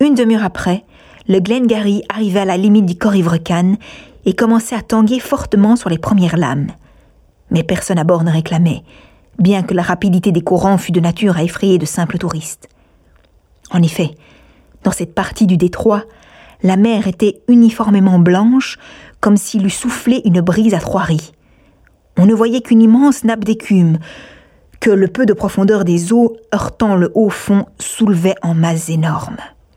Une demi-heure après, le Glengarry arrivait à la limite du Corrievrekan et commençait à tanguer fortement sur les premières lames. Mais personne à bord ne réclamait, bien que la rapidité des courants fût de nature à effrayer de simples touristes. En effet, dans cette partie du détroit, la mer était uniformément blanche, comme s'il eût soufflé une brise à 3 ris. On ne voyait qu'une immense nappe d'écume, que le peu de profondeur des eaux, heurtant le haut fond, soulevait en masses énormes.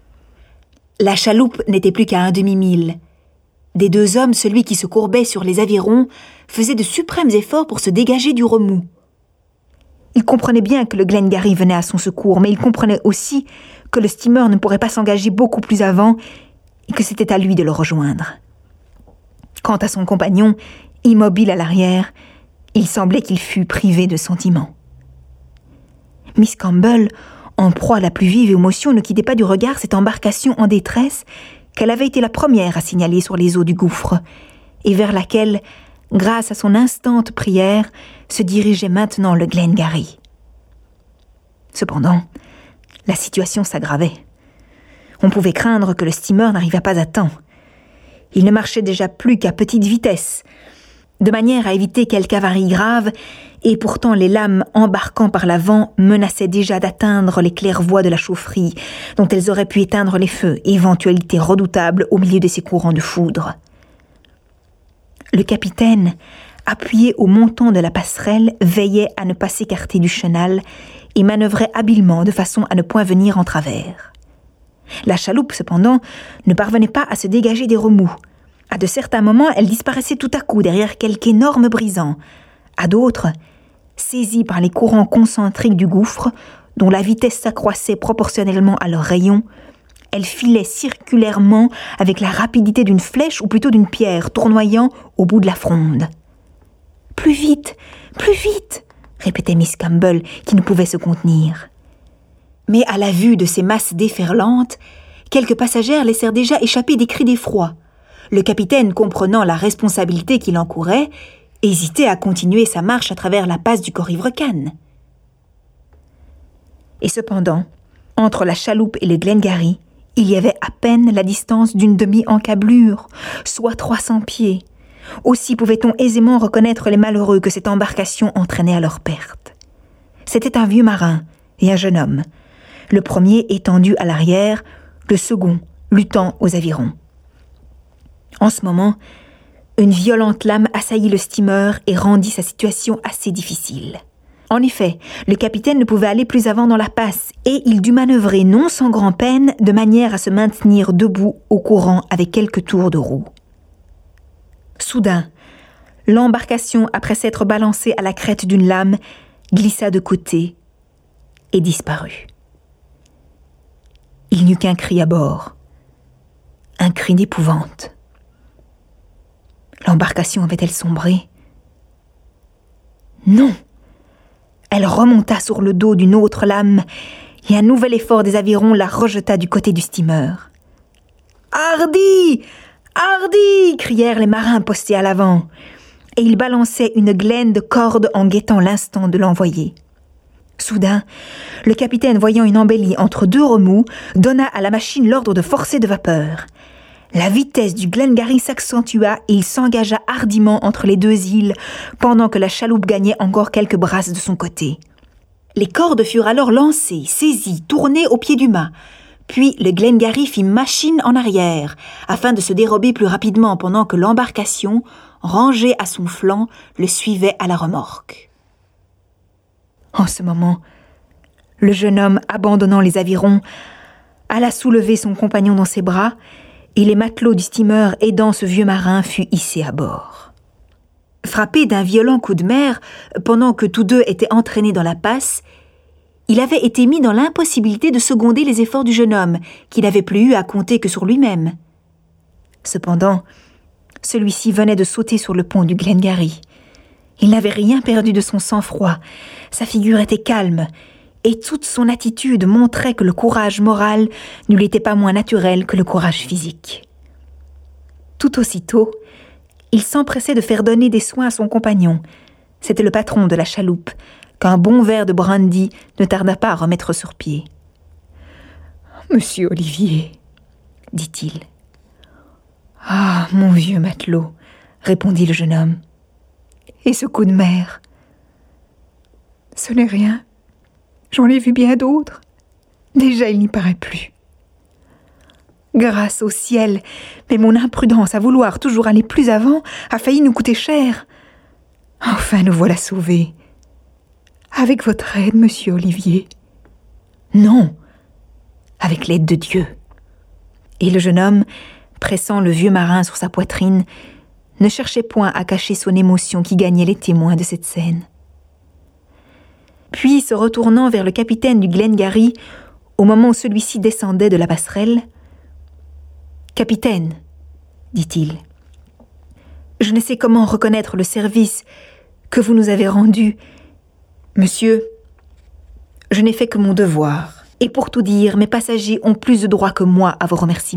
La chaloupe n'était plus qu'à un demi-mille. Des 2 hommes, celui qui se courbait sur les avirons, faisait de suprêmes efforts pour se dégager du remous. Il comprenait bien que le Glengarry venait à son secours, mais il comprenait aussi que le steamer ne pourrait pas s'engager beaucoup plus avant et que c'était à lui de le rejoindre. Quant à son compagnon, immobile à l'arrière, il semblait qu'il fût privé de sentiments. Miss Campbell, en proie à la plus vive émotion, ne quittait pas du regard cette embarcation en détresse qu'elle avait été la première à signaler sur les eaux du gouffre, et vers laquelle, grâce à son instante prière, se dirigeait maintenant le Glengarry. Cependant, la situation s'aggravait. On pouvait craindre que le steamer n'arrivât pas à temps. Il ne marchait déjà plus qu'à petite vitesse, de manière à éviter quelque avarie grave, et pourtant les lames embarquant par l'avant menaçaient déjà d'atteindre les claires-voies de la chaufferie, dont elles auraient pu éteindre les feux, éventualité redoutable au milieu de ces courants de foudre. Le capitaine, appuyé au montant de la passerelle, veillait à ne pas s'écarter du chenal et manœuvrait habilement de façon à ne point venir en travers. La chaloupe, cependant, ne parvenait pas à se dégager des remous. À de certains moments, elle disparaissait tout à coup derrière quelque énorme brisant. À d'autres, saisie par les courants concentriques du gouffre, dont la vitesse s'accroissait proportionnellement à leur rayon, elle filait circulairement avec la rapidité d'une flèche ou plutôt d'une pierre, tournoyant au bout de la fronde. « Plus vite, plus vite !» répétait Miss Campbell, qui ne pouvait se contenir. Mais à la vue de ces masses déferlantes, quelques passagères laissèrent déjà échapper des cris d'effroi. Le capitaine, comprenant la responsabilité qu'il encourait, hésitait à continuer sa marche à travers la passe du Corrievrekan. Et cependant, entre la chaloupe et le Glengarry, il y avait à peine la distance d'une demi-encablure, soit 300 pieds. Aussi pouvait-on aisément reconnaître les malheureux que cette embarcation entraînait à leur perte. C'était un vieux marin et un jeune homme, le premier étendu à l'arrière, le second luttant aux avirons. En ce moment, une violente lame assaillit le steamer et rendit sa situation assez difficile. En effet, le capitaine ne pouvait aller plus avant dans la passe et il dut manœuvrer non sans grand-peine de manière à se maintenir debout au courant avec quelques tours de roue. Soudain, l'embarcation, après s'être balancée à la crête d'une lame, glissa de côté et disparut. Il n'y eut qu'un cri à bord, un cri d'épouvante. L'embarcation avait-elle sombré? Non! Elle remonta sur le dos d'une autre lame et un nouvel effort des avirons la rejeta du côté du steamer. « Hardi! Hardi !» crièrent les marins postés à l'avant, et ils balançaient une glaine de cordes en guettant l'instant de l'envoyer. Soudain, le capitaine, voyant une embellie entre 2 remous, donna à la machine l'ordre de forcer de vapeur. La vitesse du Glengarry s'accentua et il s'engagea hardiment entre les 2 îles, pendant que la chaloupe gagnait encore quelques brasses de son côté. Les cordes furent alors lancées, saisies, tournées au pied du mât. Puis le Glengarry fit machine en arrière, afin de se dérober plus rapidement pendant que l'embarcation, rangée à son flanc, le suivait à la remorque. En ce moment, le jeune homme, abandonnant les avirons, alla soulever son compagnon dans ses bras, et les matelots du steamer aidant ce vieux marin fut hissé à bord. Frappé d'un violent coup de mer, pendant que tous 2 étaient entraînés dans la passe, il avait été mis dans l'impossibilité de seconder les efforts du jeune homme, qui n'avait plus eu à compter que sur lui-même. Cependant, celui-ci venait de sauter sur le pont du Glengarry. Il n'avait rien perdu de son sang-froid, sa figure était calme, et toute son attitude montrait que le courage moral ne lui était pas moins naturel que le courage physique. Tout aussitôt, il s'empressait de faire donner des soins à son compagnon. C'était le patron de la chaloupe, qu'un bon verre de brandy ne tarda pas à remettre sur pied. monsieur Olivier, dit-il. « Ah, mon vieux matelot, répondit le jeune homme. Et ce coup de mer? Ce n'est rien. J'en ai vu bien d'autres. Déjà, il n'y paraît plus. Grâce au ciel, mais mon imprudence à vouloir toujours aller plus avant a failli nous coûter cher. Enfin, nous voilà sauvés. Avec votre aide, monsieur Olivier. Non, avec l'aide de Dieu. Et le jeune homme, pressant le vieux marin sur sa poitrine, ne cherchait point à cacher son émotion qui gagnait les témoins de cette scène. Puis, se retournant vers le capitaine du Glengarry, au moment où celui-ci descendait de la passerelle, « Capitaine, dit-il, je ne sais comment reconnaître le service que vous nous avez rendu. Monsieur, je n'ai fait que mon devoir, et pour tout dire, mes passagers ont plus de droit que moi à vos remerciements. »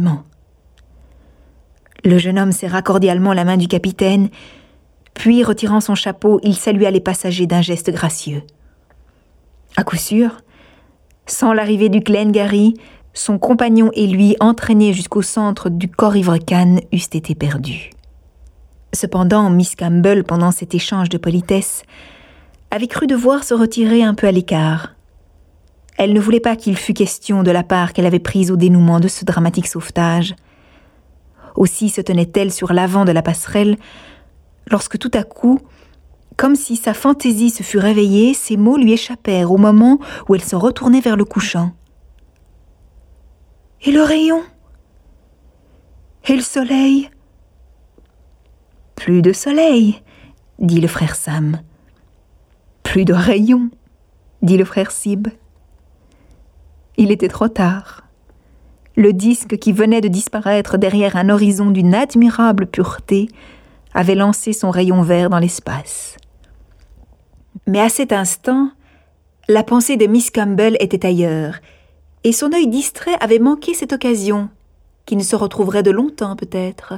Le jeune homme serra cordialement la main du capitaine, puis, retirant son chapeau, il salua les passagers d'un geste gracieux. À coup sûr, sans l'arrivée du Glengarry, son compagnon et lui, entraînés jusqu'au centre du Corps Ivrocane, eussent été perdus. Cependant, Miss Campbell, pendant cet échange de politesse, avait cru devoir se retirer un peu à l'écart. Elle ne voulait pas qu'il fût question de la part qu'elle avait prise au dénouement de ce dramatique sauvetage. Aussi se tenait-elle sur l'avant de la passerelle, lorsque tout à coup, comme si sa fantaisie se fût réveillée, ces mots lui échappèrent au moment où elle se retournait vers le couchant. « Et le rayon? Et le soleil? » ?»« Plus de soleil, dit le frère Sam. »« Plus de rayon, dit le frère Sib. » Il était trop tard. Le disque qui venait de disparaître derrière un horizon d'une admirable pureté avait lancé son rayon vert dans l'espace. Mais à cet instant, la pensée de Miss Campbell était ailleurs, et son œil distrait avait manqué cette occasion, qui ne se retrouverait de longtemps peut-être.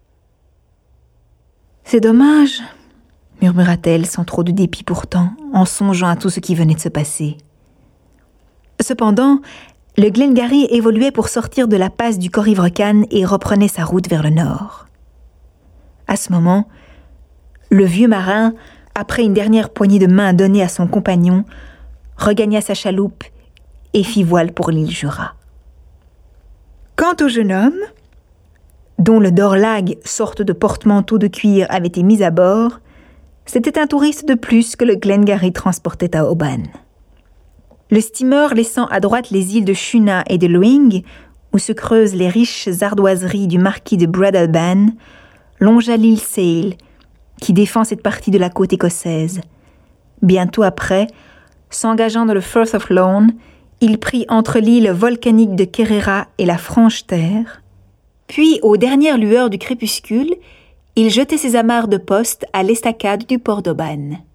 « C'est dommage, » murmura-t-elle sans trop de dépit pourtant, en songeant à tout ce qui venait de se passer. Cependant, le Glengarry évoluait pour sortir de la passe du Corps Ivrocane et reprenait sa route vers le nord. À ce moment, le vieux marin, après une dernière poignée de main donnée à son compagnon, regagna sa chaloupe et fit voile pour l'île Jura. Quant au jeune homme, dont le Dorlag, sorte de porte-manteau de cuir, avait été mis à bord, c'était un touriste de plus que le Glengarry transportait à Oban. Le steamer laissant à droite les îles de Shuna et de Loing, où se creusent les riches ardoiseries du marquis de Breadalbane, longea l'île Sale, qui défend cette partie de la côte écossaise. Bientôt après, s'engageant dans le Firth of Lorne, il prit entre l'île volcanique de Kerrera et la franche terre. Puis, aux dernières lueurs du crépuscule, il jetait ses amarres de poste à l'estacade du port d'Oban.